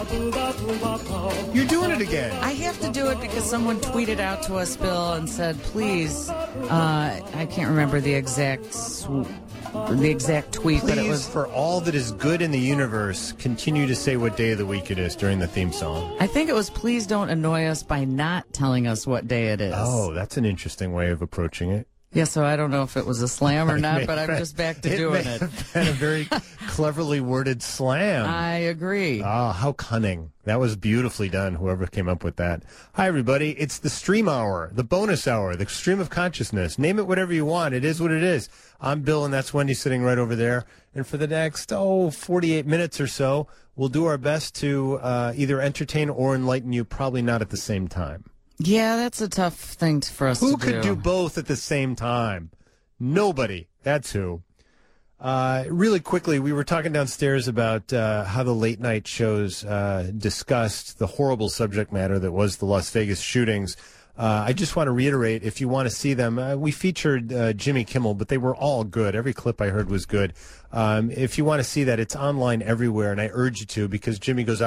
You're doing it again. I have to do it because someone tweeted out to us, Bill, and said, please, I can't remember the exact tweet, but it was, for all that is good in the universe, continue to say what day of the week it is during the theme song. I think it was, please don't annoy us by not telling us what day it is. Oh, that's an interesting way of approaching it. Yeah, so I don't know if it was a slam or not, but I'm just back to doing it. It may have been a very cleverly worded slam. I agree. Ah, how cunning. That was beautifully done, whoever came up with that. Hi, everybody. It's the Stream Hour, the bonus hour, the stream of consciousness. Name it whatever you want. It is what it is. I'm Bill, and that's Wendy sitting right over there. And for the next, 48 minutes or so, we'll do our best to either entertain or enlighten you, probably not at the same time. Yeah, that's a tough thing for us to do. Who could do both at the same time? Nobody. That's who. Really quickly, we were talking downstairs about how the late night shows discussed the horrible subject matter that was the Las Vegas shootings. I just want to reiterate, if you want to see them, we featured Jimmy Kimmel, but they were all good. Every clip I heard was good. If you want to see that, it's online everywhere, and I urge you to, because Jimmy Kimmel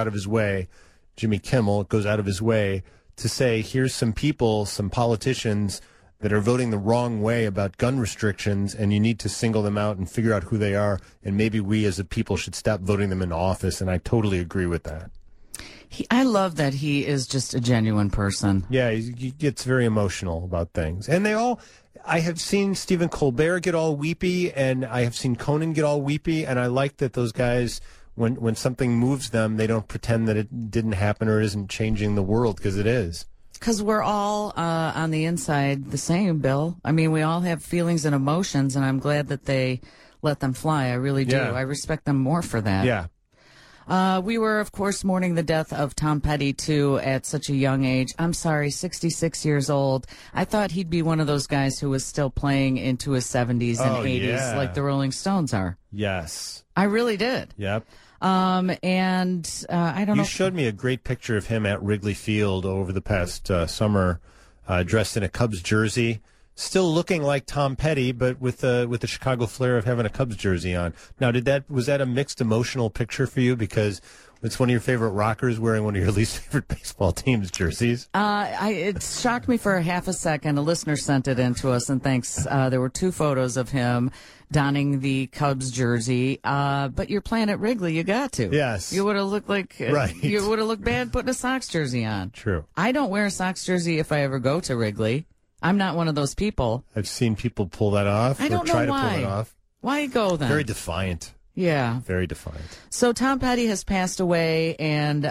goes out of his way to say, here's some people, some politicians that are voting the wrong way about gun restrictions, and you need to single them out and figure out who they are, and maybe we as a people should stop voting them into office, and I totally agree with that. I love that he is just a genuine person. Yeah, he gets very emotional about things. And I have seen Stephen Colbert get all weepy, and I have seen Conan get all weepy, and I like that those guys, when something moves them, they don't pretend that it didn't happen or isn't changing the world, because it is. Because we're all on the inside the same, Bill. I mean, we all have feelings and emotions, and I'm glad that they let them fly. I really do. Yeah. I respect them more for that. Yeah. We were, of course, mourning the death of Tom Petty, too, at such a young age. I'm sorry, 66 years old. I thought he'd be one of those guys who was still playing into his 70s and 80s like the Rolling Stones are. Yes. I really did. Yep. I don't know. You showed me a great picture of him at Wrigley Field over the past summer, dressed in a Cubs jersey, still looking like Tom Petty, but with the Chicago flair of having a Cubs jersey on. Now, was that a mixed emotional picture for you? Because it's one of your favorite rockers wearing one of your least favorite baseball team's jerseys. It shocked me for a half a second. A listener sent it in to us, and thanks. There were two photos of him donning the Cubs jersey. But you're playing at Wrigley, you got to. Yes. You would have looked like right. You would have looked bad putting a Sox jersey on. True. I don't wear a Sox jersey if I ever go to Wrigley. I'm not one of those people. I've seen people pull that off. I don't know try why. to pull it off. Why go then? Very defiant. Yeah. Very defiant. So Tom Petty has passed away, and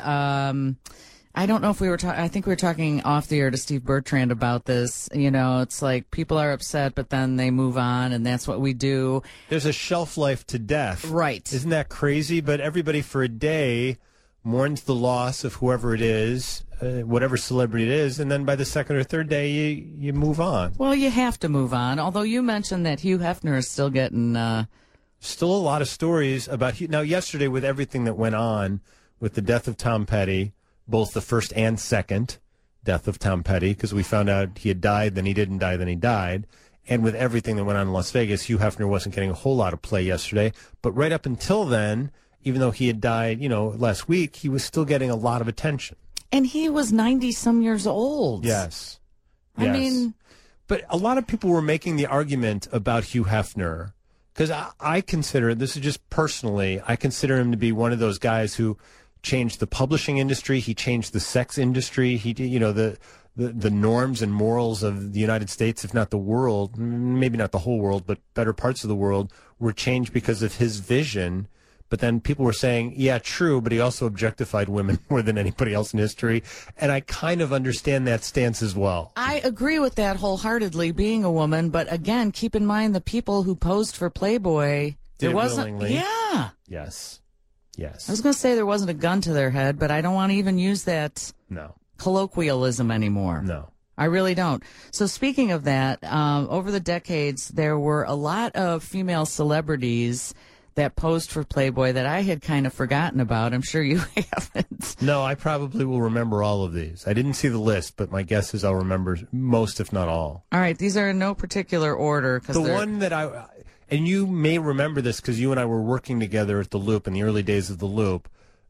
I don't know if we were talking. I think we were talking off the air to Steve Bertrand about this. You know, it's like people are upset, but then they move on, and that's what we do. There's a shelf life to death. Right. Isn't that crazy? But everybody for a day mourns the loss of whoever it is, whatever celebrity it is, and then by the second or third day, you move on. Well, you have to move on, although you mentioned that Hugh Hefner is still getting... Still a lot of stories about Hugh. Now, yesterday, with everything that went on with the death of Tom Petty, both the first and second death of Tom Petty, because we found out he had died, then he didn't die, then he died, and with everything that went on in Las Vegas, Hugh Hefner wasn't getting a whole lot of play yesterday. But right up until then, even though he had died, last week, he was still getting a lot of attention. And he was 90-some years old. Yes. I mean... But a lot of people were making the argument about Hugh Hefner, because I consider, this is just personally, I consider him to be one of those guys who changed the publishing industry. He changed the sex industry. He did, the norms and morals of the United States, if not the world, maybe not the whole world, but better parts of the world, were changed because of his vision. But then people were saying, yeah, true, but he also objectified women more than anybody else in history. And I kind of understand that stance as well. I agree with that wholeheartedly, being a woman. But again, keep in mind the people who posed for Playboy. Did it willingly. Yeah. Yes. I was going to say there wasn't a gun to their head, but I don't want to even use that colloquialism anymore. No. I really don't. So speaking of that, over the decades, there were a lot of female celebrities that posed for Playboy that I had kind of forgotten about. I'm sure you haven't. No, I probably will remember all of these. I didn't see the list, but my guess is I'll remember most, if not all. All right, these are in no particular order. The one that and you may remember this because you and I were working together at the Loop in the early days of the Loop,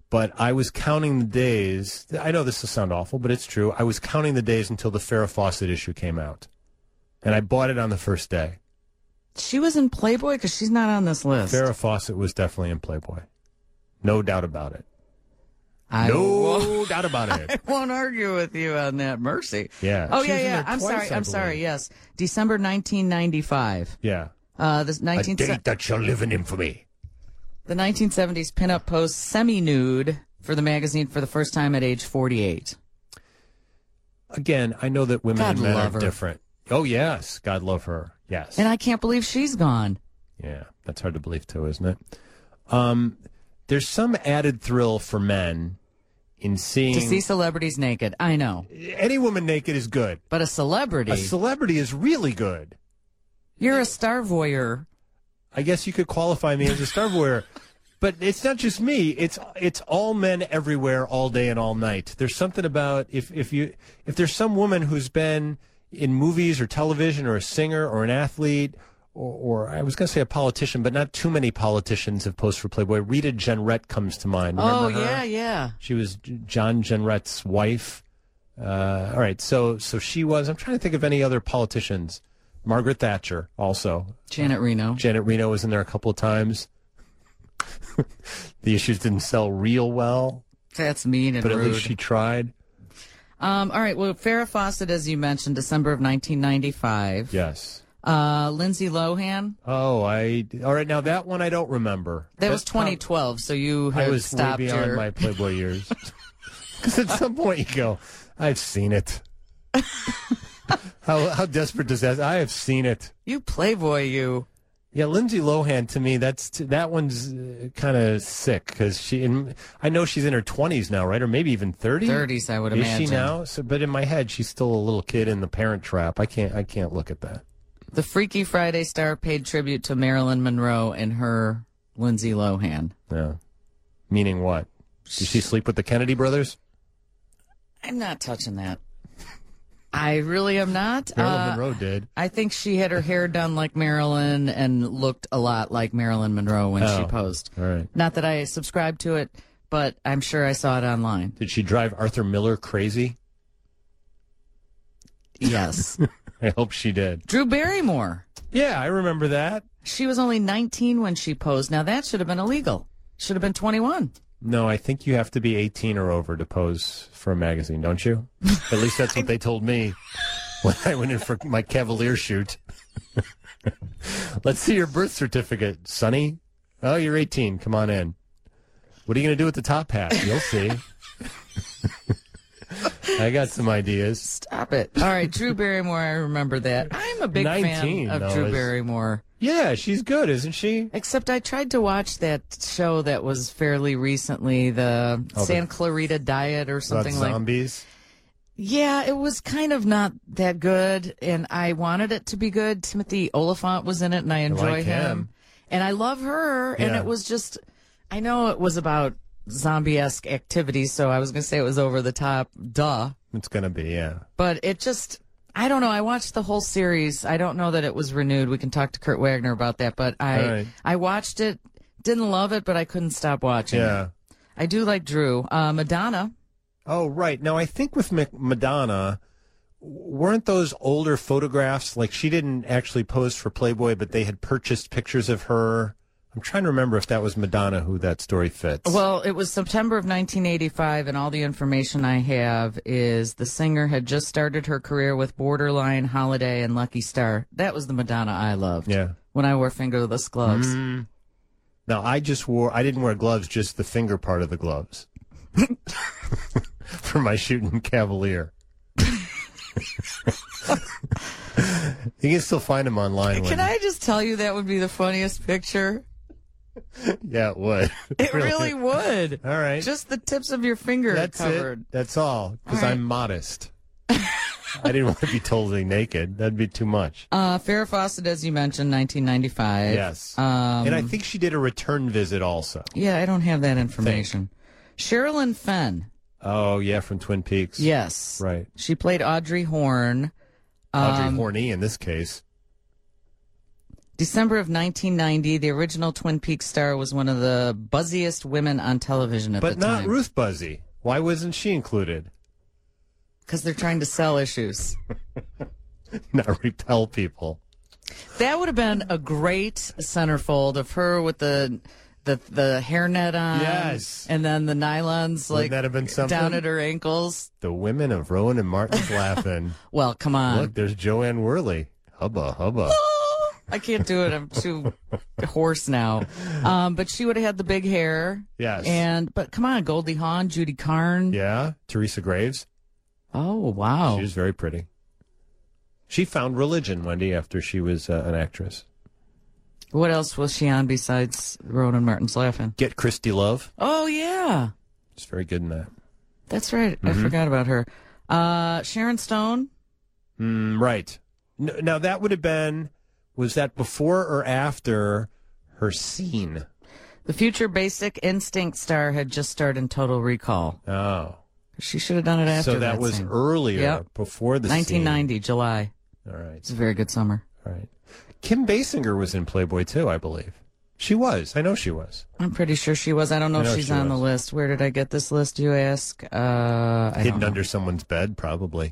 But I was counting the days. I know this will sound awful, but it's true. I was counting the days until the Farrah Fawcett issue came out. And I bought it on the first day. She was in Playboy? Because she's not on this list. Farrah Fawcett was definitely in Playboy. No doubt about it. No doubt about it. I won't argue with you on that. Mercy. Yeah. Oh, She was in yeah. there I'm twice, sorry. I I'm sorry. believe. Yes. December 1995. Yeah. This A date that shall live in infamy. The 1970s pinup post semi-nude for the magazine for the first time at age 48. Again, I know that women God and men love are her. different. Oh, yes. God love her. Yes. And I can't believe she's gone. Yeah, that's hard to believe, too, isn't it? There's some added thrill for men in seeing... To see celebrities naked. I know. Any woman naked is good. But a celebrity. A celebrity is really good. You're a star voyeur. I guess you could qualify me as a star voyeur. But it's not just me. It's all men everywhere, all day and all night. There's something about if there's some woman who's been in movies or television or a singer or an athlete or I was going to say a politician, but not too many politicians have posed for Playboy. Rita Jenrette comes to mind. Remember her? Yeah. She was John Jenrette's wife. All right, so she was. I'm trying to think of any other politicians. Margaret Thatcher also. Janet Reno. Janet Reno was in there a couple of times. The issues didn't sell real well, That's mean and but rude. at least she tried. All right. Well, Farrah Fawcett, as you mentioned, December of 1995. Yes. Lindsay Lohan. Oh, all right. Now that one I don't remember. That was 2012, so you I have was way stopped beyond your... my Playboy years. Because at some point you go, I've seen it. How desperate does that? I have seen it. You Playboy, you. Yeah, Lindsay Lohan to me, that one's kind of sick because I know she's in her 20s now, right, or maybe even 30. 30s, I would Is imagine. she now? So, but in my head, she's still a little kid in the Parent Trap. I can't look at that. The Freaky Friday star paid tribute to Marilyn Monroe and her Lindsay Lohan. Yeah, meaning what? Did she sleep with the Kennedy brothers? I'm not touching that. I really am not. Marilyn Monroe did. I think she had her hair done like Marilyn and looked a lot like Marilyn Monroe when she posed. All right. Not that I subscribe to it, but I'm sure I saw it online. Did she drive Arthur Miller crazy? Yes. I hope she did. Drew Barrymore. Yeah, I remember that. She was only 19 when she posed. Now, that should have been illegal. Should have been 21. No, I think you have to be 18 or over to pose for a magazine, don't you? At least that's what they told me when I went in for my Cavalier shoot. Let's see your birth certificate, Sonny. Oh, you're 18. Come on in. What are you going to do with the top hat? You'll see. I got some ideas. Stop it. All right, Drew Barrymore, I remember that. I'm a big 19, fan of though, Drew is- Barrymore. Yeah, she's good, isn't she? Except I tried to watch that show that was fairly recently, the San Clarita Diet or About something like that. zombies. Yeah, it was kind of not that good, and I wanted it to be good. Timothy Oliphant was in it, and I enjoy like him. And I love her, and Yeah. it was just, I know it was about zombie-esque activities, so I was going to say it was over the top, duh. It's going to be, yeah. But it just, I don't know. I watched the whole series. I don't know that it was renewed. We can talk to Kurt Wagner about that. But I watched it, didn't love it, but I couldn't stop watching Yeah. it. I do like Drew. Madonna. Oh, right. Now, I think with Madonna, weren't those older photographs, like she didn't actually pose for Playboy, but they had purchased pictures of her? I'm trying to remember if that was Madonna who that story fits. Well, it was September of 1985, and all the information I have is the singer had just started her career with Borderline, Holiday, and Lucky Star. That was the Madonna I loved. Yeah. When I wore fingerless gloves. Now, I didn't wear gloves, just the finger part of the gloves. For my shooting Cavalier. You can still find them online. Can I just tell you that would be the funniest picture? Yeah, it would. It really would. All right. Just the tips of your finger That's covered. it. That's all. Because All right. I'm modest. I didn't want to be totally naked. That'd be too much. Farrah Fawcett, as you mentioned, 1995. Yes. And I think she did a return visit also. Yeah, I don't have that information. Sherilyn Fenn. Oh, yeah, from Twin Peaks. Yes. Right. She played Audrey Horne. Audrey Horny in this case. December of 1990, the original Twin Peaks star was one of the buzziest women on television at the time. But not Ruth Buzzy. Why wasn't she included? Because they're trying to sell issues. Not repel people. That would have been a great centerfold of her with the hairnet on. Yes. And then the nylons Wouldn't that have been something? down at her ankles. The women of Rowan and Martin's laughing. Well, come on. Look, there's Joanne Worley. Hubba, hubba. I can't do it. I'm too hoarse now. But she would have had the big hair. Yes. But come on, Goldie Hawn, Judy Carn. Yeah. Teresa Graves. Oh, wow. She was very pretty. She found religion, Wendy, after she was an actress. What else was she on besides Rowan and Martin's laughing? Get Christy Love. Oh, yeah. She's very good in that. That's right. I forgot about her. Sharon Stone. Right. Now, that would have been, was that before or after her scene? The future Basic Instinct star had just starred in Total Recall. Oh. She should have done it after So that was scene. earlier, before the 1990, scene. July. All right. It's a very good summer. All right. Kim Basinger was in Playboy, too, I believe. She was. I know she was. I'm pretty sure she was. I don't know if she's on the list. Where did I get this list, you ask? Hidden under someone's bed, probably.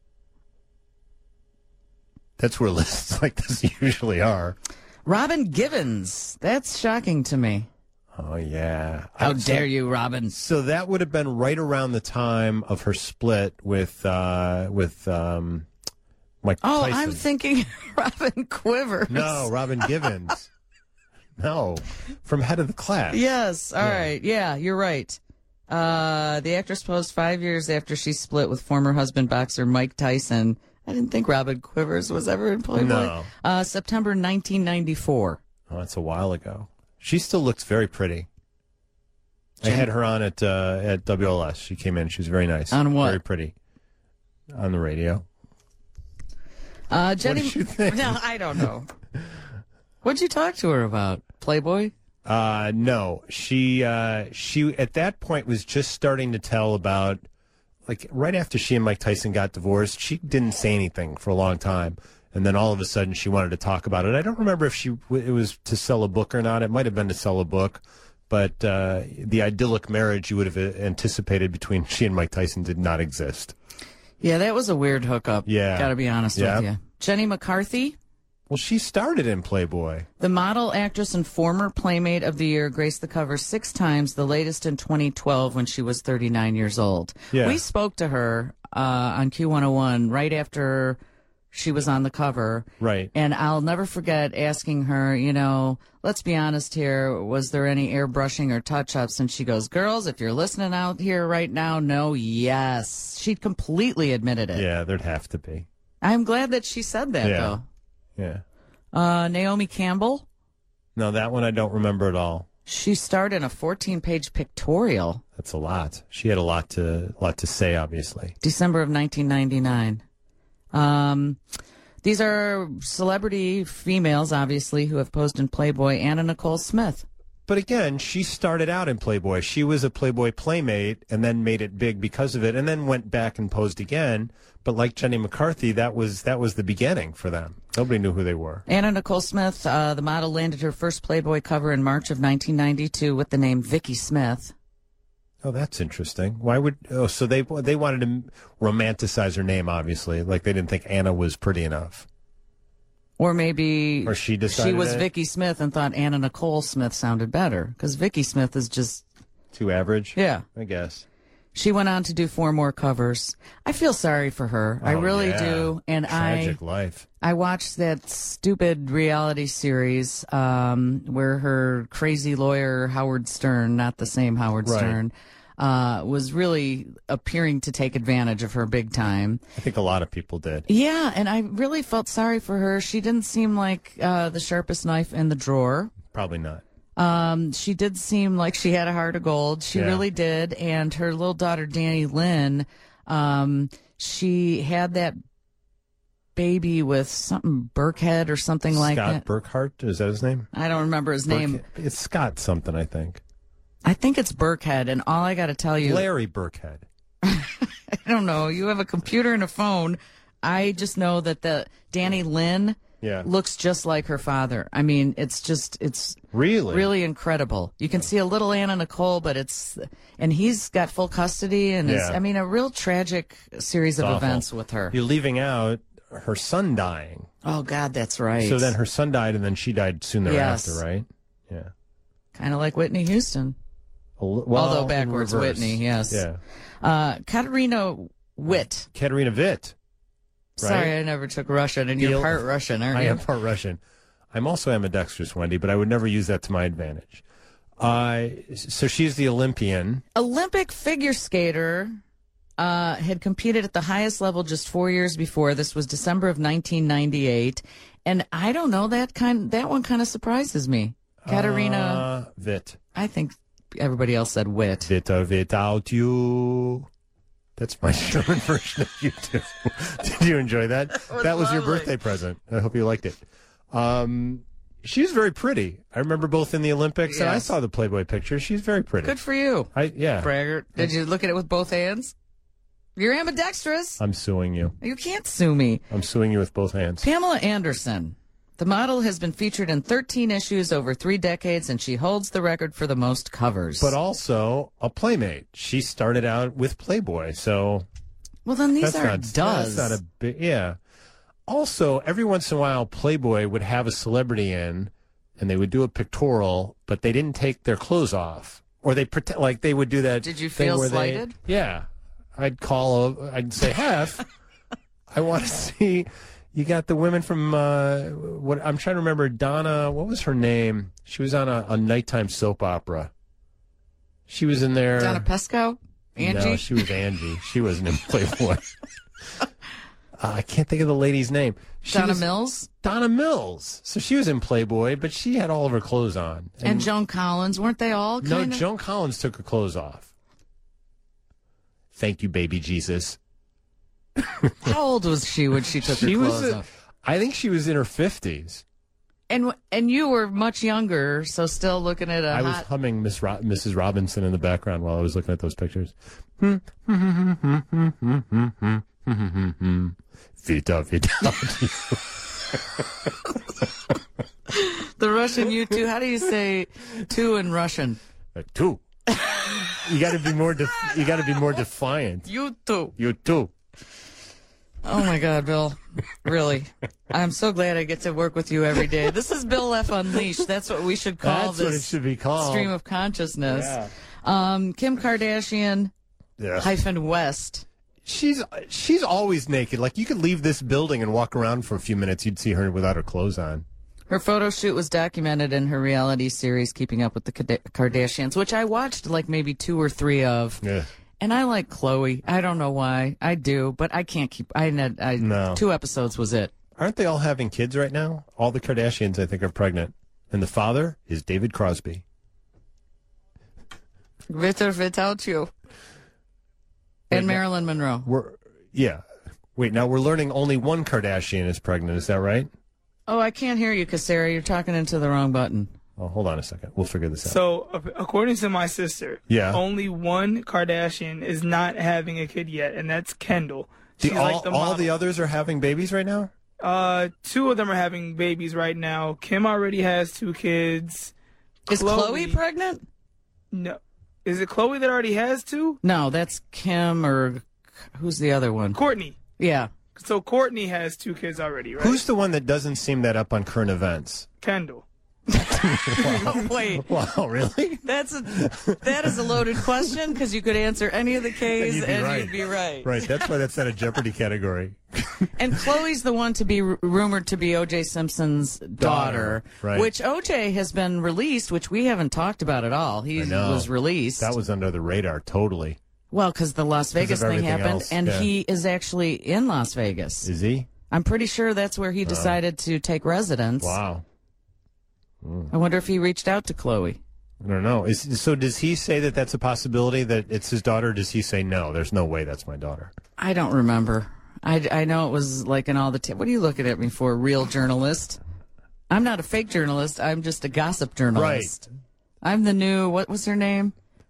That's where lists like this usually are. Robin Givens. That's shocking to me. Oh, yeah. How dare you, Robin? So that would have been right around the time of her split with Mike Tyson. Oh, I'm thinking Robin Quivers. No, Robin Givens. No, from Head of the Class. Yes, all right. Yeah, you're right. The actress posed 5 years after she split with former husband boxer Mike Tyson. I didn't think Robin Quivers was ever in Playboy. No. September 1994. Oh, that's a while ago. She still looks very pretty. I had her on at WLS. She came in. She was very nice. On what? Very pretty. On the radio. Jenny, what did you think? No, I don't know. What'd you talk to her about? Playboy? No. She at that point was just starting to tell about, like, right after she and Mike Tyson got divorced, she didn't say anything for a long time. And then all of a sudden she wanted to talk about it. I don't remember if it was to sell a book or not. It might have been to sell a book. But the idyllic marriage you would have anticipated between she and Mike Tyson did not exist. Yeah, that was a weird hookup. Yeah. Got to be honest with you. Jenny McCarthy? Well, she started in Playboy. The model, actress, and former Playmate of the Year graced the cover 6 times, the latest in 2012 when she was 39 years old. Yeah. We spoke to her on Q101 right after she was on the cover. Right. And I'll never forget asking her, let's be honest here, was there any airbrushing or touch-ups? And she goes, girls, if you're listening out here right now, no, yes. She completely admitted it. Yeah, there'd have to be. I'm glad that she said that, though. Yeah. Naomi Campbell? No, that one I don't remember at all. She starred in a 14-page pictorial. That's a lot. She had a lot to say, obviously. December of 1999. These are celebrity females, obviously, who have posed in Playboy. Anna Nicole Smith. But again, she started out in Playboy. She was a Playboy Playmate and then made it big because of it and then went back and posed again. But like Jenny McCarthy, that was the beginning for them. Nobody knew who they were. Anna Nicole Smith, the model, landed her first Playboy cover in March of 1992 with the name Vicky Smith. Oh, that's interesting. Why would so they wanted to romanticize her name, obviously. Like they didn't think Anna was pretty enough. Or maybe she decided she was Vicky Smith and thought Anna Nicole Smith sounded better because Vicky Smith is just too average. Yeah, I guess. She went on to do 4 more covers. I feel sorry for her. I really do. And tragic life. I watched that stupid reality series where her crazy lawyer Howard Stern, not the same Howard Stern, was really appearing to take advantage of her big time. I think a lot of people did. Yeah, and I really felt sorry for her. She didn't seem like the sharpest knife in the drawer. Probably not. She did seem like she had a heart of gold. She really did. And her little daughter, Danny Lynn, she had that baby with something Burkhead or something like that. Scott Burkhart, is that his name? I don't remember his name. It's Scott something, I think. I think it's Burkhead, and all I got to tell you... Larry Burkhead. I don't know. You have a computer and a phone. I just know that the Danny Lynn, Yeah. looks just like her father. I mean, it's really incredible. You can see a little Anna Nicole, but and he's got full custody, and Yeah. a real tragic series of Awful. events with her. You're leaving out her son dying. Oh God, that's right. So then her son died, and then she died soon thereafter, Yes. right? Yeah. Kind of like Whitney Houston. Well, Although backwards reverse. Whitney, yes. Yeah. Katerina Witt. Katerina Witt. Right? Sorry, I never took Russian, and you're part Russian, aren't you? I am part Russian. I'm also ambidextrous, Wendy, but I would never use that to my advantage. So she's the Olympian. Olympic figure skater, had competed at the highest level just 4 years before. This was December of 1998, and I don't know, that one kind of surprises me. Katerina Witt. I think everybody else said Witt. Witter without you. That's my German version of you too. Did you enjoy that? That was your lovely. birthday present. I hope you liked it. She's very pretty. I remember both in the Olympics, and I Yes. saw the Playboy picture. She's very pretty. Good for you, Yeah. braggart. Did you look at it with both hands? You're ambidextrous. I'm suing you. You can't sue me. I'm suing you with both hands. Pamela Anderson. The model has been featured in 13 issues over 3 decades, and she holds the record for the most covers. But also a playmate. She started out with Playboy, so well, then these that's aren't does. That's not a big, yeah. Also, every once in a while, Playboy would have a celebrity in, and they would do a pictorial, but they didn't take their clothes off, or they pretend like they would do that. Did you thing feel where slighted? Yeah, I'd say, Hef, I want to see. You got the women from what I'm trying to remember. Donna, what was her name? She was on a nighttime soap opera. She was in there. Donna Pesco? Angie? No, she was Angie. She wasn't in Playboy. I can't think of the lady's name. Donna Mills? Donna Mills. So she was in Playboy, but she had all of her clothes on. And Joan Collins, weren't they all kind No, of? Joan Collins took her clothes off. Thank you, baby Jesus. How old was she when she took her clothes off? I think she was in her 50s. And you were much younger, so still looking at I was humming Mrs. Robinson in the background while I was looking at those pictures. Vita. the Russian U2. How do you say two in Russian? Two. You got to be more. You got to be more defiant. U2. You too. Oh my God, Bill! Really, I'm so glad I get to work with you every day. This is Bill F. Unleashed. That's what we should call That's this. what it should be called. Stream of consciousness. Yeah. Kim Kardashian hyphen West. She's always naked. Like, you could leave this building and walk around for a few minutes, you'd see her without her clothes on. Her photo shoot was documented in her reality series, Keeping Up with the Kardashians, which I watched like maybe 2 or 3 of. Yeah. And I like Khloe. I don't know why. I do, but I can't keep. No. 2 episodes was it. Aren't they all having kids right now? All the Kardashians, I think, are pregnant. And the father is David Crosby. Without you. And Marilyn Monroe. Wait, now we're learning only one Kardashian is pregnant. Is that right? Oh, I can't hear you, Sarah. You're talking into the wrong button. Oh, hold on a second. We'll figure this out. So, according to my sister, only one Kardashian is not having a kid yet, and that's Kendall. She's all the others are having babies right now? 2 of them are having babies right now. Kim already has 2 kids. Is Khloe pregnant? No. Is it Khloe that already has 2? No, that's Kim, or who's the other one? Courtney. Yeah. So Courtney has 2 kids already, right? Who's the one that doesn't seem that up on current events? Kendall. Wait. Wow, really? That is a loaded question, because you could answer any of the K's and you'd be right. Right, that's why that's not a Jeopardy category. And Khloe's the one to be rumored to be O.J. Simpson's daughter, right. Which O.J. has been released, which we haven't talked about at all. He was released. That was under the radar, totally. Well, because the Las Vegas thing happened, else, and he is actually in Las Vegas. Is he? I'm pretty sure that's where he decided to take residence. Wow. I wonder if he reached out to Khloe. I don't know. So does he say that that's a possibility, that it's his daughter? Or does he say, no, there's no way that's my daughter? I don't remember. I know it was like in all the... what are you looking at me for, real journalist? I'm not a fake journalist. I'm just a gossip journalist. Right. I'm the new... what was her name?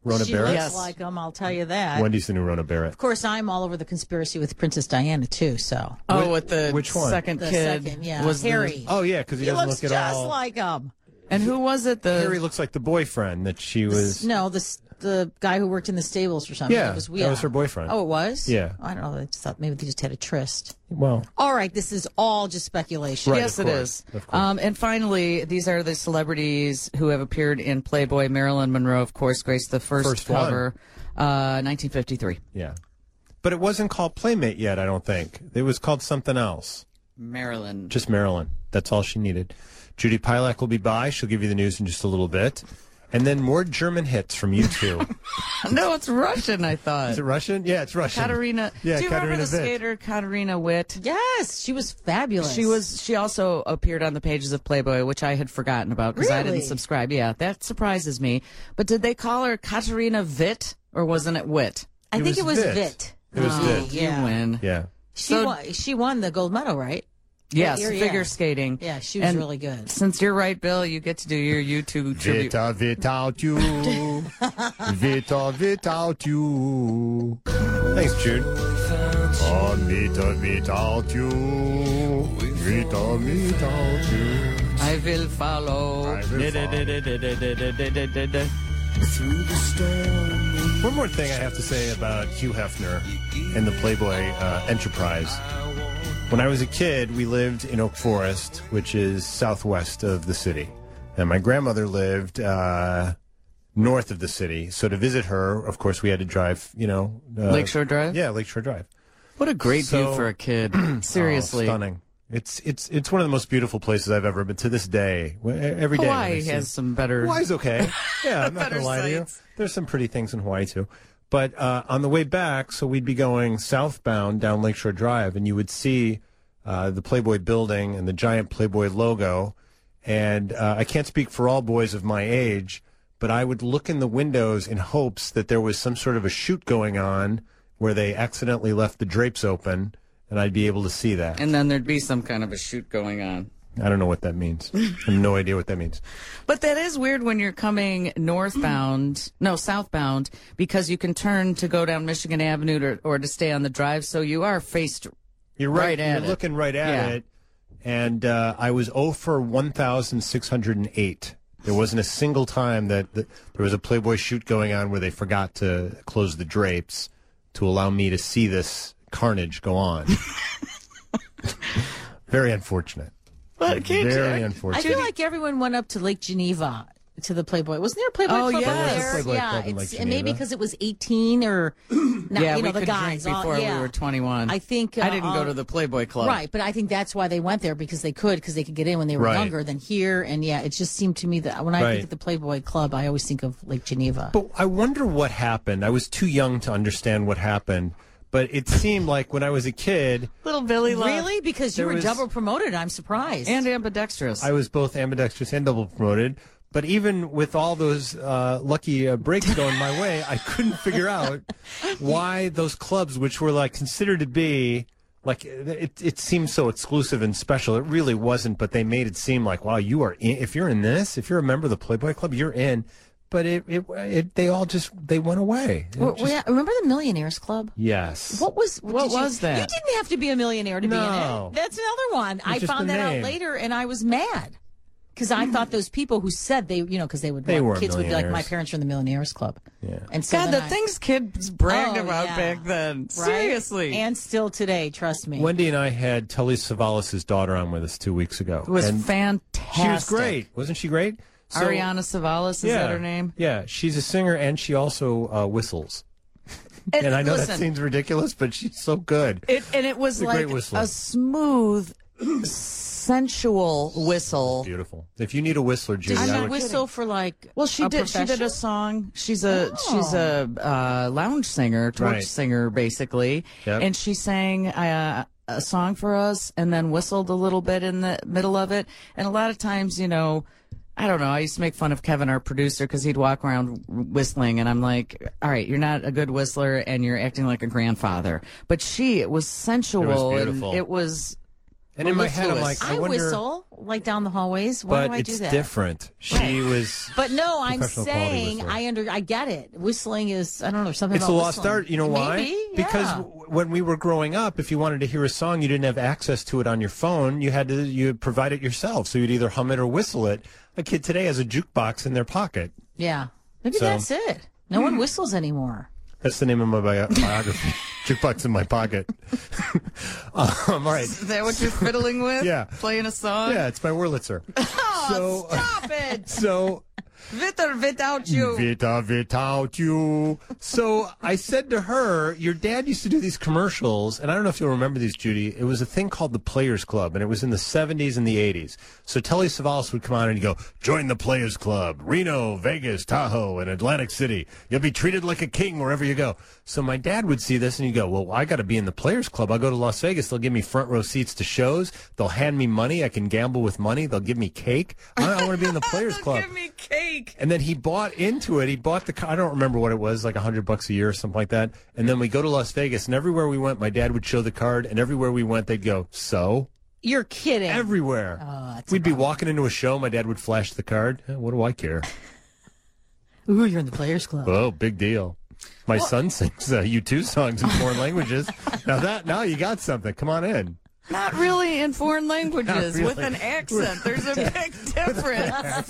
Rona Barrett? Looks like him, I'll tell you that. Wendy's the new Rona Barrett. Of course, I'm all over the conspiracy with Princess Diana, too, so. With the which one? second kid. Second, yeah. Was Harry. Because he doesn't looks look at just all. like him. And who was it? Harry looks like the boyfriend that she was. No, the guy who worked in the stables or something. Yeah, that was her boyfriend. Oh, it was? Yeah. I don't know. I just thought maybe they just had a tryst. Well. All right, this is all just speculation. Right, yes, it is. Of course. And finally, these are the celebrities who have appeared in Playboy. Marilyn Monroe, of course, graced the first cover, 1953. Yeah. But it wasn't called Playmate yet, I don't think. It was called something else. Marilyn. Just Marilyn. That's all she needed. Judy Pilak will be by. She'll give you the news in just a little bit. And then more German hits from you two. No, it's Russian, I thought. Is it Russian? Yeah, it's Russian. Katarina. Yeah, do you Katarina remember the Witt. skater Katarina Witt? Yes, she was fabulous. She also appeared on the pages of Playboy, which I had forgotten about because I didn't Really? subscribe. Yeah, that surprises me. But did they call her Katarina Witt or wasn't it Witt? I think it was Witt. It was Witt. You win. Yeah. She won the gold medal, right? Yes, Yeah. figure skating. Yeah, she was And really good. Since you're right, Bill, you get to do your YouTube tribute. Vita without you. Vita without you. Thanks, Jude. Oh, Vita without you. Vita without you. I will follow. I will One more thing I have to say about Hugh Hefner and the Playboy enterprise. When I was a kid, we lived in Oak Forest, which is southwest of the city. And my grandmother lived north of the city. So to visit her, of course, we had to drive, Lakeshore Drive? Yeah, Lakeshore Drive. What a great view for a kid. Seriously. Stunning. It's one of the most beautiful places I've ever been to this day. Every day. Hawaii has some better... Hawaii's okay. Yeah, I'm not going to lie to you. There's some pretty things in Hawaii, too. But on the way back, so we'd be going southbound down Lakeshore Drive, and you would see the Playboy building and the giant Playboy logo. And I can't speak for all boys of my age, but I would look in the windows in hopes that there was some sort of a shoot going on where they accidentally left the drapes open, and I'd be able to see that. And then thered be some kind of a shoot going on. I don't know what that means. I have no idea what that means. But that is weird when you're coming southbound, because you can turn to go down Michigan Avenue or to stay on the drive, so you are faced You're right at You're it. looking right at it. And I was 0 for 1,608. There wasn't a single time that there was a Playboy shoot going on where they forgot to close the drapes to allow me to see this carnage go on. Very unfortunate. Very unfortunate. I feel like everyone went up to Lake Geneva to the Playboy. Wasn't there a Playboy club yes. up There was a there? Playboy yeah, club in Lake and maybe Geneva. because it was 18 or not, we the could guys drink before we were 21. I think I didn't go to the Playboy Club. Right, but I think that's why they went there because they could get in when they were Right. younger than here. And yeah, it just seemed to me that when I Right. think of the Playboy Club, I always think of Lake Geneva. But I wonder what happened. I was too young to understand what happened. But it seemed like when I was a kid, Little Billy Love. Really? Because you There were was- double promoted. I'm surprised. And ambidextrous. I was both ambidextrous and double promoted. But even with all those lucky breaks going my way, I couldn't figure out why those clubs, which were like considered to be like it seemed so exclusive and special. It really wasn't, but they made it seem like, wow, you are in, if you're in this, if you're a member of the Playboy Club, you're in. But they all went away. Remember the Millionaires Club? Yes. What was that? You didn't have to be a millionaire to be in No. it. That's another one. I just found the that out name. later, and I was mad because I thought those people who said because they would They weren't kids would be like, my millionaires. parents are in the Millionaires Club. Yeah. And so God, then the things kids bragged Oh, about yeah. back then. Right? Seriously. And still today, trust me. Wendy and I had Tully Savalas' daughter on with us 2 weeks ago. It was and fantastic. She was great. Wasn't she great? So- Ariana Savalas, is that her name? Yeah, she's a singer and she also whistles. And I know that seems ridiculous, but she's so good. It was She's a great like whistler. a smooth, sensual whistle. Beautiful. If you need a whistler, Judy, Did I she would. whistle for like? Well, she a did. She did profession? a song. She's a lounge singer, torch Right. singer, basically. Yep. And she sang a song for us, and then whistled a little bit in the middle of it. And a lot of times, I don't know. I used to make fun of Kevin, our producer, because he'd walk around whistling, and I'm like, "All right, you're not a good whistler, and you're acting like a grandfather." But it was sensual, It was beautiful. and it was And in my head, I'm like, I wonder, whistle like down the hallways. Why do I do that? But it's different. She was. But no, I'm saying I get it. Whistling is, I don't know, something. It's a lost art. You know why? Maybe, because when we were growing up, if you wanted to hear a song, you didn't have access to it on your phone. You provide it yourself. So you'd either hum it or whistle it. A kid today has a jukebox in their pocket. Yeah, maybe that's it. No one whistles anymore. That's the name of my biography. Jukebox in my pocket. All right. Is that what you're fiddling with? Yeah. Playing a song? Yeah, it's my Wurlitzer. Oh, stop it. So... With without you. Without you. So I said to her, your dad used to do these commercials, and I don't know if you'll remember these, Judy. It was a thing called the Players Club, and it was in the 70s and the 80s. So Telly Savalas would come on and he'd go, join the Players Club, Reno, Vegas, Tahoe, and Atlantic City. You'll be treated like a king wherever you go. So my dad would see this and he'd go, well, I got to be in the Players Club. I'll go to Las Vegas. They'll give me front row seats to shows. They'll hand me money. I can gamble with money. They'll give me cake. I want to be in the Players Club. Give me cake. And then he bought into it. He bought I don't remember what it was, like $100 a year or something like that. And then we go to Las Vegas, and everywhere we went, my dad would show the card, and everywhere we went, they'd go, so? You're kidding. Everywhere. Oh, we'd be walking into a show, my dad would flash the card. What do I care? Ooh, you're in the Players Club. Oh, big deal. My son sings U2 songs in foreign languages. Now you got something. Come on in. Not really in foreign languages, with an accent. There's a big difference.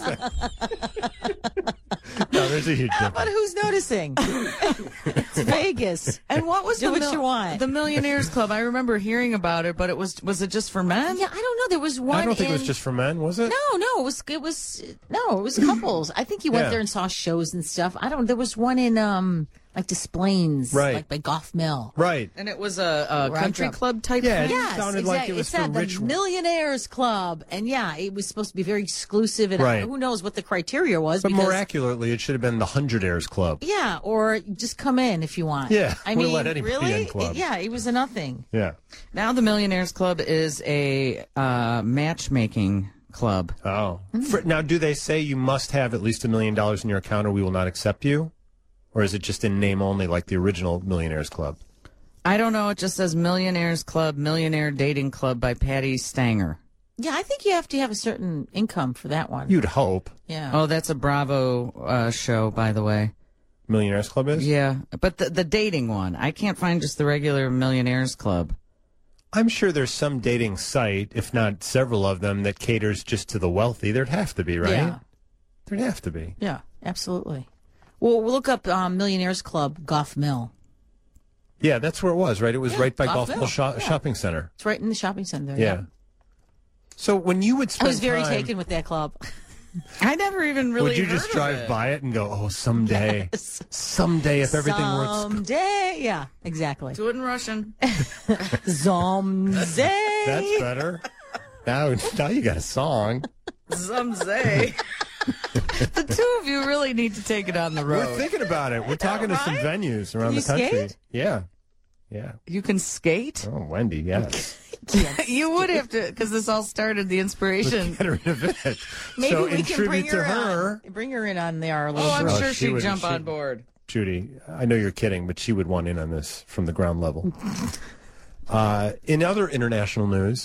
No, there's a huge difference. But who's noticing? It's Vegas. And what was what you want. The Millionaires Club? I remember hearing about it, but was it just for men? Yeah, I don't know. There was one. I don't think it was just for men, was it? No, it was couples. I think he went there and saw shows and stuff. There was one in like Des Plaines, right, like by Goff Mill, right, and it was a country club type thing. Yes, sounded exactly. like it was for rich the Millionaires Club, and it was supposed to be very exclusive, and right. Who knows what the criteria was? But more accurately, it should have been the Hundredaires Club. Yeah, or just come in if you want. Yeah, I mean, let anybody really? in club. It was a nothing. Yeah. Now the Millionaires Club is a matchmaking club. Oh. Now, do they say you must have at least $1 million in your account or we will not accept you? Or is it just in name only like the original Millionaires Club? I don't know. It just says Millionaires Club, Millionaire Dating Club by Patty Stanger. Yeah, I think you have to have a certain income for that one. You'd hope. Yeah. Oh, that's a Bravo show, by the way. Millionaires Club is? Yeah, but the dating one. I can't find just the regular Millionaires Club. I'm sure there's some dating site, if not several of them, that caters just to the wealthy. There'd have to be, right? Yeah. There'd have to be. Yeah, absolutely. Well, we'll look up Millionaires Club, Goff Mill. Yeah, that's where it was, right? It was right by Goff Mill Shopping Center. It's right in the shopping center. Yeah. So when you would spend I was very taken with that club. I never even really Would you just drive by it and go, oh, someday, someday if everything works. Someday, yeah, exactly. Do it in Russian. Someday. That's better. Now you got a song. Someday. The two of you really need to take it on the road. We're thinking about it. We're talking to some venues around the country. Skate? Yeah. Yeah. You can skate? Oh, Wendy, yes. You would have to, because this all started the inspiration. Get her in a bit. Maybe so we in can tribute to her. Bring her in on our little I'm group. sure she'd jump on board. Judy, I know you're kidding, but she would want in on this from the ground level. In other international news,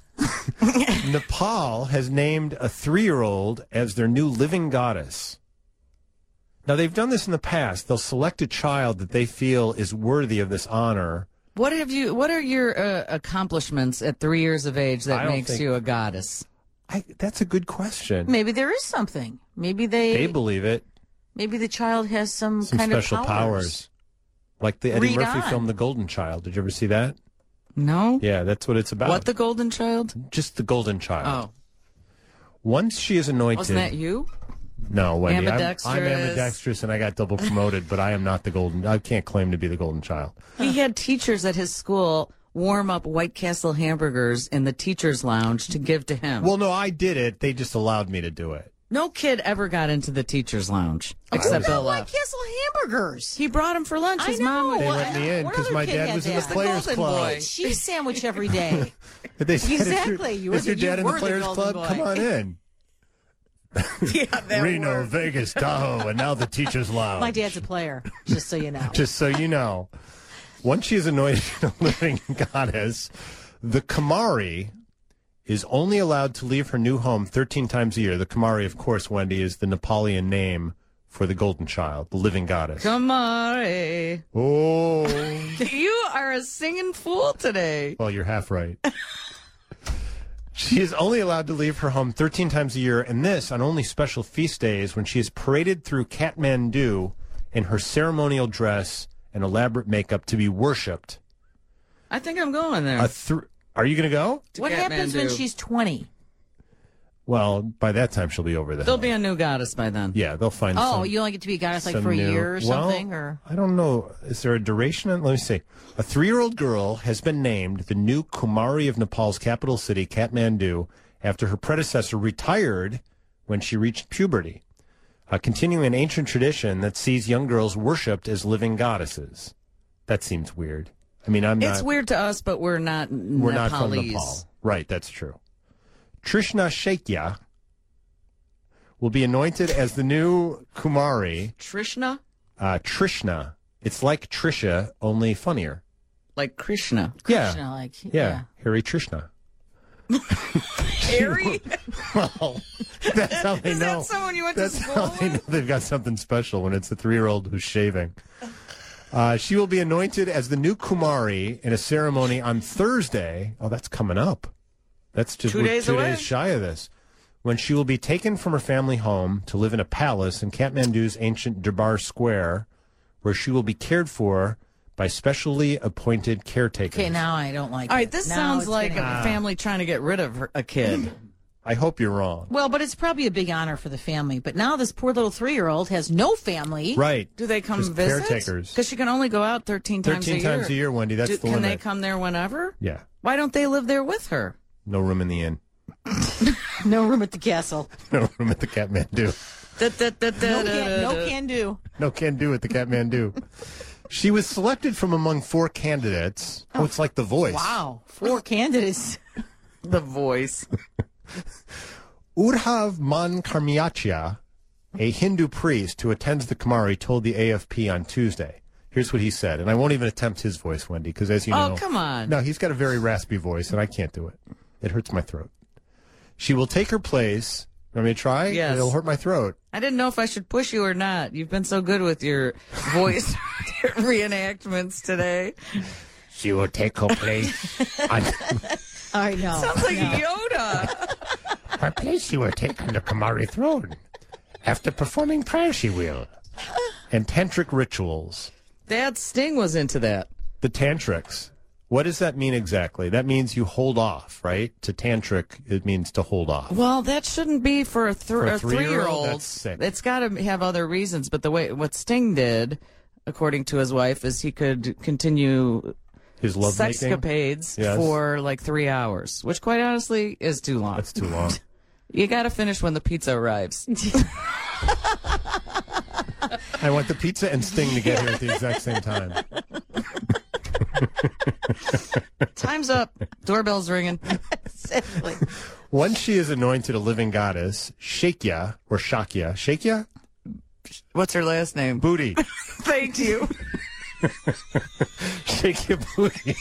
Nepal has named a 3-year-old as their new living goddess. Now, they've done this in the past. They'll select a child that they feel is worthy of this honor. What are your accomplishments at 3 years of age that makes you a goddess? That's a good question. Maybe there is something. Maybe they believe it. Maybe the child has some kind special of powers. Like the Eddie Murphy film, The Golden Child. Did you ever see that? No. Yeah, that's what it's about. What, the Golden Child? Just the Golden Child. Oh. Once she is anointed. Wasn't that you? No, Wendy. Ambidextrous. I'm ambidextrous, and I got double promoted, but I am not the golden. I can't claim to be the Golden Child. He had teachers at his school warm up White Castle hamburgers in the teacher's lounge to give to him. Well, no, I did it. They just allowed me to do it. No kid ever got into the teacher's lounge except Bill White Castle hamburgers. He brought them for lunch. His mom. They let me in because my dad was in the Players Club. Cheese sandwich every day. They said, exactly. Is your dad in the Players Club? Come on in. Yeah, Reno, Vegas, Tahoe, and now the teacher's lounge. My dad's a player, just so you know. Just so you know. Once she is anointed a living goddess, the Kamari, is only allowed to leave her new home 13 times a year. The Kumari, of course, Wendy, is the Nepalian name for the golden child, the living goddess. Kumari. Oh. You are a singing fool today. Well, you're half right. She is only allowed to leave her home 13 times a year, and this on only special feast days when she is paraded through Kathmandu in her ceremonial dress and elaborate makeup to be worshipped. I think I'm going there. Are you going to go? What happens when she's 20? Well, by that time she'll be over there. There'll be a new goddess by then. Yeah, they'll find you only get to be a goddess like for a year or something? Or I don't know. Is there a duration? Let me see. A 3-year-old girl has been named the new Kumari of Nepal's capital city, Kathmandu, after her predecessor retired when she reached puberty, continuing an ancient tradition that sees young girls worshipped as living goddesses. That seems weird. I mean, It's weird to us, but we're not Nepalese. We're not from Nepal. Right, that's true. Trishna Shakya will be anointed as the new Kumari. Trishna? Trishna. It's like Trisha, only funnier. Like Krishna. Yeah. Yeah. Harry Trishna. Harry? Well, that's how they know. Is that someone you went to school with? That's how they know they've got something special when it's a 3-year-old who's shaving. She will be anointed as the new Kumari in a ceremony on Thursday. Oh, that's coming up. That's just 2 days away. 2 days shy of this. When she will be taken from her family home to live in a palace in Kathmandu's ancient Darbar Square, where she will be cared for by specially appointed caretakers. Okay, now I don't like it. All right, this sounds like a family trying to get rid of a kid. I hope you're wrong. Well, but it's probably a big honor for the family. But now this poor little 3-year-old has no family. Right. Do they come just visit? Caretakers. Because she can only go out 13 times a year. 13 times a year, Wendy. That's the limit. Can they come there whenever? Yeah. Why don't they live there with her? No room in the inn. No room at the castle. No room at the Kathmandu. No can do. No can do at the Kathmandu. She was selected from among 4 candidates. Oh, it's like The Voice. Wow. 4 candidates. The Voice. Udhav Mankarmiachya, a Hindu priest who attends the Kumari, told the AFP on Tuesday. Here's what he said, and I won't even attempt his voice, Wendy, because as you know... Oh, come on. No, he's got a very raspy voice, and I can't do it. It hurts my throat. She will take her place... Want me to try? Yes. It'll hurt my throat. I didn't know if I should push you or not. You've been so good with your voice reenactments today. She will take her place. I know. Sounds like Yoda. Her place she will take on the Kumari throne. After performing prayer, she will. And tantric rituals. Dad Sting was into that. The tantrics. What does that mean exactly? That means you hold off, right? To tantric, it means to hold off. Well, that shouldn't be for a 3-year-old. That's sick. It's got to have other reasons. But what Sting did, according to his wife, is he could continue his love sexcapades for like 3 hours, which quite honestly is too long. That's too long. You got to finish when the pizza arrives. I want the pizza and Sting to get here at the exact same time. Time's up. Doorbell's ringing. Exactly. Once she is anointed a living goddess, Shakya or Shakya. Shakya? What's her last name? Booty. Thank you. Shakya Booty.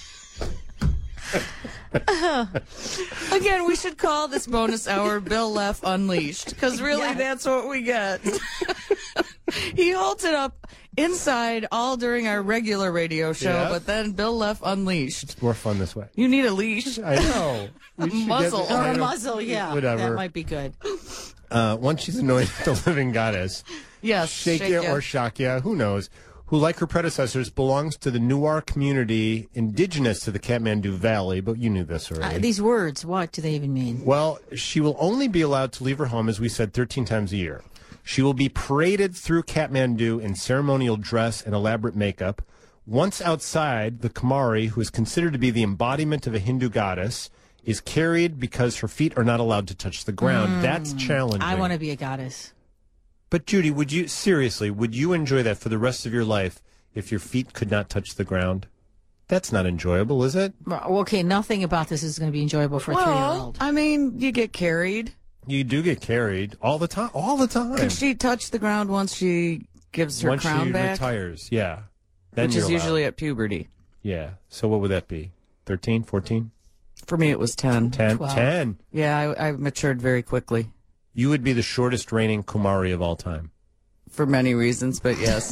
Again, we should call this bonus hour Bill Leff Unleashed, because really that's what we get. He holds it up inside all during our regular radio show, but then Bill Leff Unleashed. It's more fun this way. You need a leash. I know. A muzzle. Or a muzzle, yeah. Whatever. That might be good. Once she's anointed the living goddess, yes, Shakya or Shakya, who knows, who, like her predecessors, belongs to the Newar community indigenous to the Kathmandu Valley, but you knew this already. These words, what do they even mean? Well, she will only be allowed to leave her home, as we said, 13 times a year. She will be paraded through Kathmandu in ceremonial dress and elaborate makeup. Once outside, the Kumari, who is considered to be the embodiment of a Hindu goddess, is carried because her feet are not allowed to touch the ground. That's challenging. I want to be a goddess. But Judy, would you enjoy that for the rest of your life if your feet could not touch the ground? That's not enjoyable, is it? Okay, nothing about this is going to be enjoyable for a 3-year-old. I mean, you get carried. You do get carried all the time. All the time. Can she touch the ground once she gives her crown back? Once she retires, yeah. Then Which is usually at puberty. Yeah. So what would that be? 13, 14? For me, it was 10. 10. Yeah, I matured very quickly. You would be the shortest reigning Kumari of all time. For many reasons, but yes.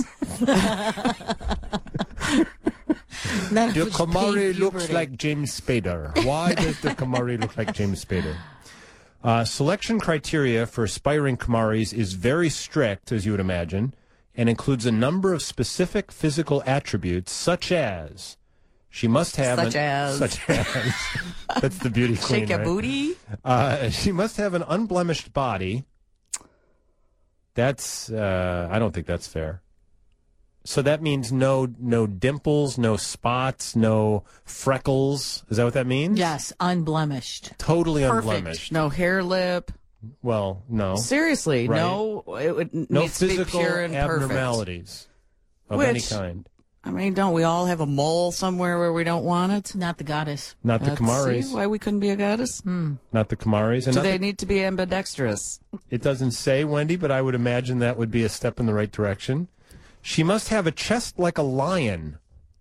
The Kumari looks like James Spader. Why does the Kumari look like James Spader? Selection criteria for aspiring Kumaris is very strict, as you would imagine, and includes a number of specific physical attributes, such as she must have such as that's the beauty queen. Shake your right? booty. She must have an unblemished body. That's I don't think that's fair. So that means no dimples, no spots, no freckles. Is that what that means? Yes, unblemished. Totally Perfect. unblemished. No hair lip. Well, no. Seriously, Right. no. It No needs to be physical pure and perfect. abnormalities of any Which- kind. I mean, don't we all have a mole somewhere where we don't want it? Not the goddess. Not the See Kumaris. why we couldn't be a goddess? Not the Kumaris. And Do not they the- need to be ambidextrous? It doesn't say, Wendy, but I would imagine that would be a step in the right direction. She must have a chest like a lion.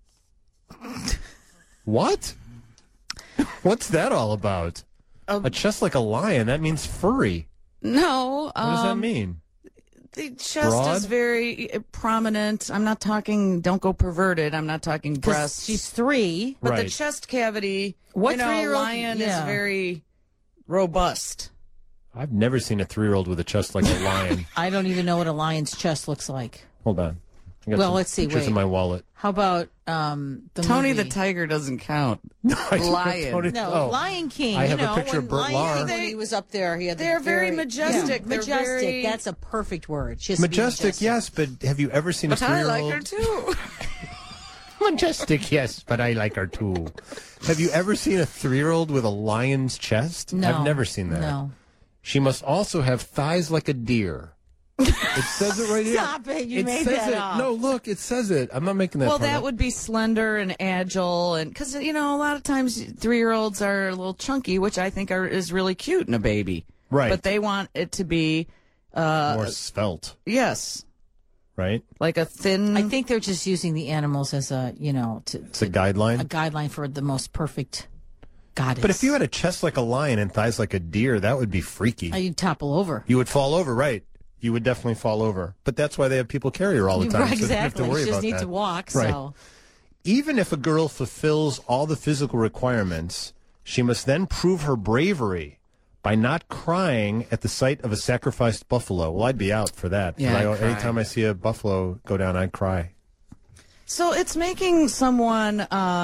What? What's that all about? A chest like a lion? That means furry. No. What does that mean? The chest Broad? is very prominent. I'm not talking, don't go perverted. I'm not talking breasts. She's 3. But the Right. chest cavity, What you know, 3-year-old lion yeah. is very robust. I've never seen a 3-year-old with a chest like a lion. I don't even know what a lion's chest looks like. Hold on. I got Well, some let's see, pictures wait. in my wallet. How about Tony movie? the Tiger doesn't count. I don't Lion. Tony- No, oh. Lion King. I have you a know, picture of when Bert Lion Lahr. King, when he was up there, he had They're the very majestic. Yeah, They're majestic. very- That's a perfect word. She has to be Majestic, yes, but have you ever seen a But I 3-year-old? like her too. Majestic, yes, but I like her too. Have you ever seen a 3-year-old with a lion's chest? No. I've never seen that. No. She must also have thighs like a deer. It says it right here. Stop it. You made says that it. up. No, look, it says it. I'm not making that Well, part that up. would be slender and agile, and because you know a lot of times 3-year-olds are a little chunky, which I think is really cute in a baby. Right. But they want it to be, more svelte, yes, right? like a thin. I think they're just using the animals as a, It's a guideline. a guideline for the most perfect goddess. But if you had a chest like a lion and thighs like a deer, that would be freaky. You'd topple over. You would fall over, right? You would definitely fall over. But that's why they have people carry her all the time. Right, So they don't have exactly. to worry She just about needs that. to walk. Right. So Even if a girl fulfills all the physical requirements, she must then prove her bravery by not crying at the sight of a sacrificed buffalo. Well, I'd be out for that. Yeah, I'd cry. Anytime I see a buffalo go down, I'd cry. So it's making someone.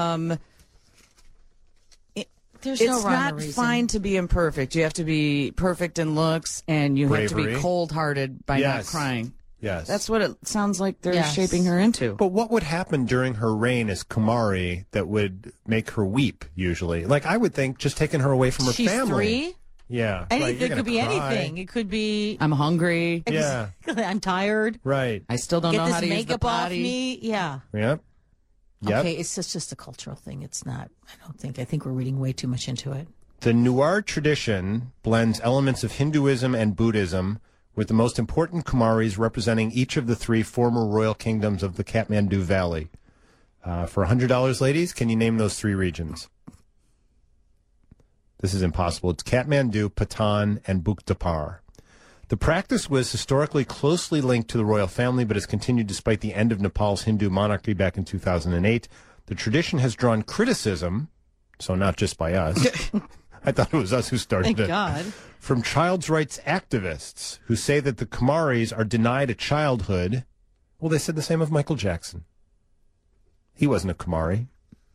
there's It's no rhyme or not reason. fine to be imperfect. You have to be perfect in looks, and you have to Bravery. be cold-hearted by not Yes. crying. Yes. That's what it sounds like they're Yes. shaping her into. But what would happen during her reign as Kumari that would make her weep, usually? Like, I would think just taking her away from her She's family. 3. Yeah. Anything Right, you're could gonna be cry. anything. It could be. I'm hungry. Yeah. I'm tired. Right. I still don't Get know this how to use the makeup off potty. me. Yeah. Yep. Yep. Okay, it's just a cultural thing. It's not. I think we're reading way too much into it. The Newar tradition blends elements of Hinduism and Buddhism, with the most important Kumaris representing each of the 3 former royal kingdoms of the Kathmandu Valley. For $100, ladies, can you name those 3 regions? This is impossible. It's Kathmandu, Patan, and Bukdapar. The practice was historically closely linked to the royal family, but has continued despite the end of Nepal's Hindu monarchy back in 2008. The tradition has drawn criticism, so not just by us. I thought it was us who started Thank it. God. From child's rights activists who say that the Kumaris are denied a childhood. Well, they said the same of Michael Jackson. He wasn't a Kumari.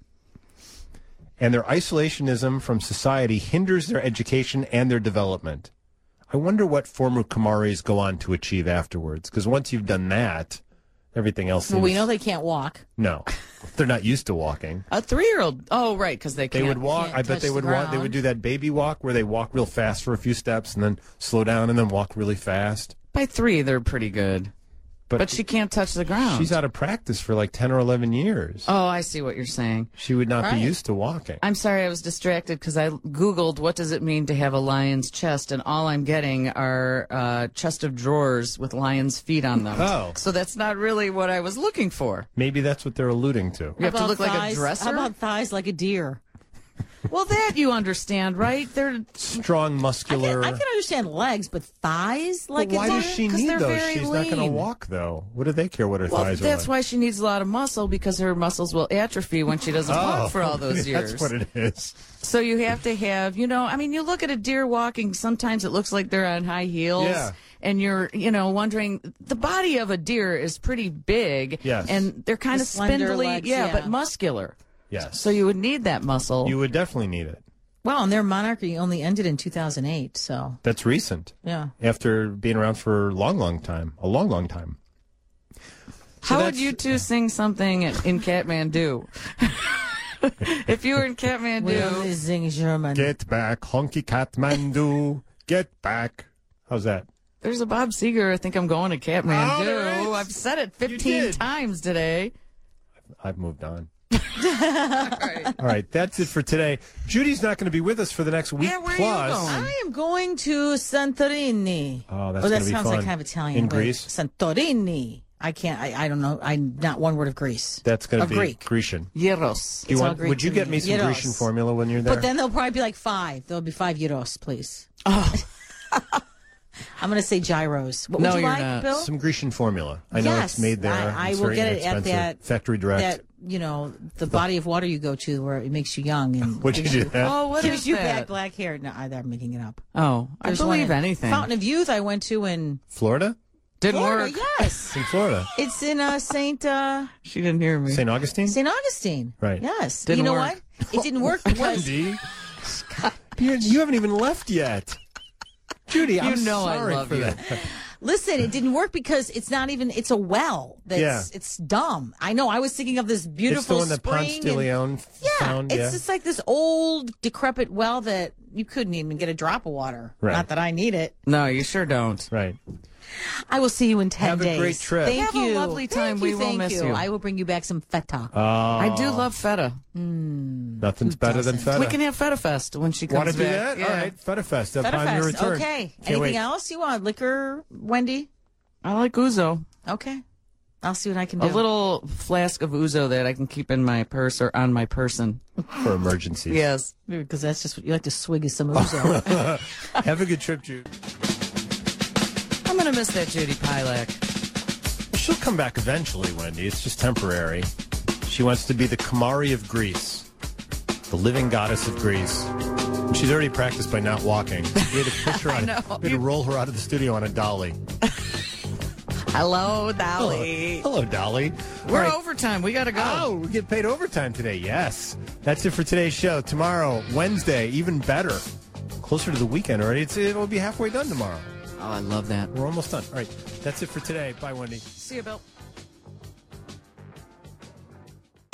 And their isolationism from society hinders their education and their development. I wonder what former Kumaris go on to achieve afterwards, because once you've done that, everything else seems... Well, we know they can't walk. No, they're not used to walking. A 3-year-old. Oh, right, because they can't. They would walk. can't I bet touch they the would walk. They ground. would do that baby walk where they walk real fast for a few steps and then slow down and then walk really fast. By 3, they're pretty good. But she can't touch the ground. She's out of practice for like 10 or 11 years. Oh, I see what you're saying. She would not be Right. used to walking. I'm sorry, I was distracted because I Googled what does it mean to have a lion's chest, and all I'm getting are chest of drawers with lion's feet on them. Oh. So that's not really what I was looking for. Maybe that's what they're alluding to. You have to How look about like a thighs- dresser? How about thighs like a deer? Well, that you understand, right? They're strong, muscular. I can understand legs, but thighs? Like, why does she need those? She's lean. not going to walk, though. What do they care what her thighs are That's like? why she needs a lot of muscle, because her muscles will atrophy when she doesn't walk for all those years. That's what it is. So you have to have, you look at a deer walking, sometimes it looks like they're on high heels. Yeah. And you're, wondering, the body of a deer is pretty big. Yes. And they're kind of spindly. Legs, but muscular. Yes. So you would need that muscle. You would definitely need it. Well, and their monarchy only ended in 2008, so. That's recent. Yeah. After being around for a long time. A long time. So how would you two sing something in Kathmandu? If you were in Kathmandu. We only sing German. Get back, honky Kathmandu. Get back. How's that? There's a Bob Seger, I think I'm going to Kathmandu. Oh, I've said it 15 times today. I've moved on. All right, that's it for today. Judy's not going to be with us for the next week where plus. Are you going? I am going to Santorini. Oh, that's going to be fun. That sounds like kind of Italian. In Greece? Santorini. I can't. I don't know. I'm not one word of Greece. That's going to be Greek. Grecian. Gyros. Would you get me some Grecian formula when you're there? But then there'll probably be like 5. There'll be 5 euros, please. Oh. I'm going to say gyros. What would you like, not. Bill? Some Grecian formula. I know it's made there. I it's will very get it at that factory direct. That the body of water you go to where it makes you young and would you do that? Oh, what gives is you that? black hair. No, I'm making it up. Oh, I believe anything. Fountain of Youth. I went to in Florida. Didn't Florida, work. Yes, It's in Florida. it's in Saint She didn't hear me. St. Augustine. St. Augustine. Right. Yes. Didn't you know work. what? It didn't work because Wendy, you haven't even left yet. Judy, I'm sorry I love for you. that. Listen, it didn't work because it's not even. It's a well. It's dumb. I know. I was thinking of this beautiful It's the one that Ponce de Leon found. It's just like this old, decrepit well that you couldn't even get a drop of water. Right. Not that I need it. No, you sure don't. Right. I will see you in 10 days. Have a great trip. Thank Have you. a lovely time. We will miss you. I will bring you back some feta. I do love feta. Nothing's better than feta. We can have Feta Fest when she comes Want to do back. that? Yeah. All right, Feta Fest Feta upon your Fest. return. Okay. Can't Anything wait. else you want? Liquor, Wendy? I like ouzo. Okay. I'll see what I can do. A little flask of ouzo that I can keep in my purse or on my person. For emergencies. Yes. Because that's just what you like to swig is some ouzo. Have a good trip, Jude. I'm going to miss that Judy Pilak. She'll come back eventually, Wendy. It's just temporary. She wants to be the Kamari of Greece, the living goddess of Greece. And she's already practiced by not walking. We had to push her on. We had to roll her out of the studio on a dolly. Hello, Dolly. Hello, Dolly. We're All right. overtime. We got to go. Oh, we get paid overtime today. Yes. That's it for today's show. Tomorrow, Wednesday, even better. Closer to the weekend already. It'll be halfway done tomorrow. Oh, I love that. We're almost done. All right. That's it for today. Bye, Wendy. See you, Bill.